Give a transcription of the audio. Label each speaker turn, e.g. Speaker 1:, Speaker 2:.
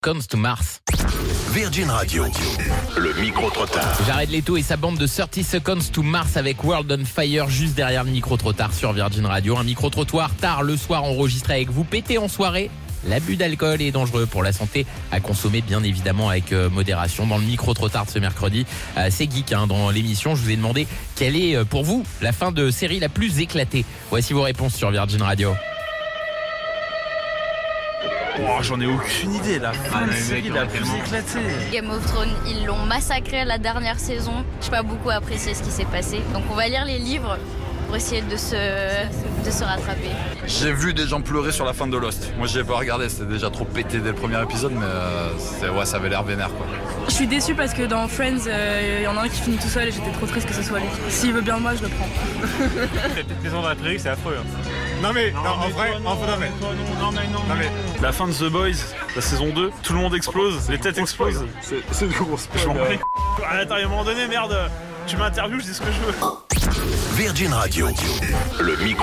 Speaker 1: Comes to Mars.
Speaker 2: Virgin Radio, le micro-trottoir.
Speaker 1: Jared Leto et sa bande de 30 Seconds to Mars avec World on Fire juste derrière le micro-trottoir sur Virgin Radio. Un micro-trottoir tard le soir enregistré avec vous, pété en soirée. L'abus d'alcool est dangereux pour la santé, à consommer bien évidemment avec modération. Dans le micro-trottoir de ce mercredi, c'est geek dans l'émission. Je vous ai demandé quelle est pour vous la fin de série la plus éclatée. Voici vos réponses sur Virgin Radio.
Speaker 3: Oh, j'en ai aucune idée, la fin de série la plus éclatée.
Speaker 4: Game of Thrones, ils l'ont massacré la dernière saison. J'ai pas beaucoup apprécié ce qui s'est passé. Donc on va lire les livres pour essayer de se rattraper.
Speaker 5: J'ai vu des gens pleurer sur la fin de Lost. Moi j'y ai pas regardé, c'était déjà trop pété dès le premier épisode, mais ça avait l'air vénère quoi.
Speaker 6: Je suis déçue parce que dans Friends, y en a un qui finit tout seul et j'étais trop triste que ce soit lui. S'il veut bien de moi, je le prends.
Speaker 7: Cette maison dans la prairie, c'est affreux. Non mais, en vrai, non mais.
Speaker 3: La fin de The Boys, la saison 2, tout le monde explose, les têtes explosent.
Speaker 5: C'est du gros spoil.
Speaker 3: Je m'en bats les couilles. Attends, à un moment donné, merde, tu m'interviews, je dis ce que je veux.
Speaker 2: Virgin Radio, le micro